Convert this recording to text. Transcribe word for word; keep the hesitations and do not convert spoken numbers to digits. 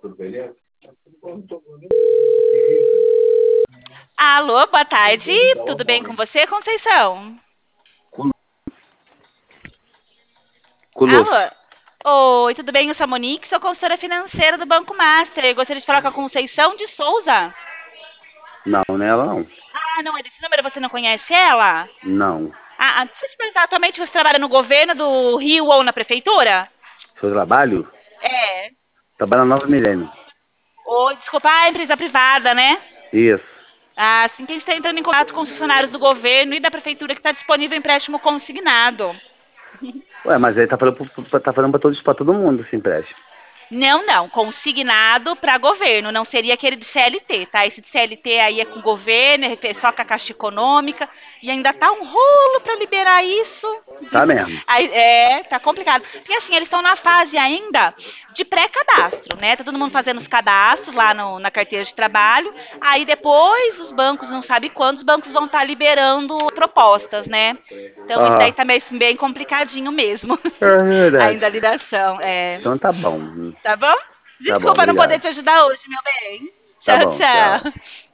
Alô, boa tarde. Tudo bem com você, Conceição? Conosco. Alô. Oi, tudo bem? Eu sou a Monique, sou consultora financeira do Banco Master. Eu gostaria de falar com a Conceição de Souza. Não, nela não. Ah, não é desse número, você não conhece ela? Não. Ah, ah, deixa eu te perguntar, atualmente você trabalha no governo do Rio ou na prefeitura? Seu trabalho? É. Trabalho na Nova Milênio. Ou, desculpa, a empresa privada, né? Isso. Ah, assim que a gente está entrando em contato com os funcionários do governo e da prefeitura que está disponível empréstimo consignado. Ué, mas aí tá falando, pro- tá falando pra, todos, pra todo mundo esse empréstimo. Não, não, consignado para governo, não seria aquele de C L T, tá? Esse de C L T aí é com o governo, é só com a Caixa Econômica, e ainda tá um rolo para liberar isso. Tá mesmo. Aí, é, tá complicado. Porque assim, eles estão na fase ainda de pré-cadastro, né? Tá todo mundo fazendo os cadastros lá no- na carteira de trabalho, aí depois os bancos, não sabe quando, os bancos vão estar liberando propostas, né? Então isso daí Aham. tá meio, bem complicadinho mesmo. É verdade. Ainda a lidação, é. Então tá bom. Tá bom? Tá bom, Desculpa não poder obrigado. te ajudar hoje, meu bem. Tá Tchau, bom, tchau. tchau.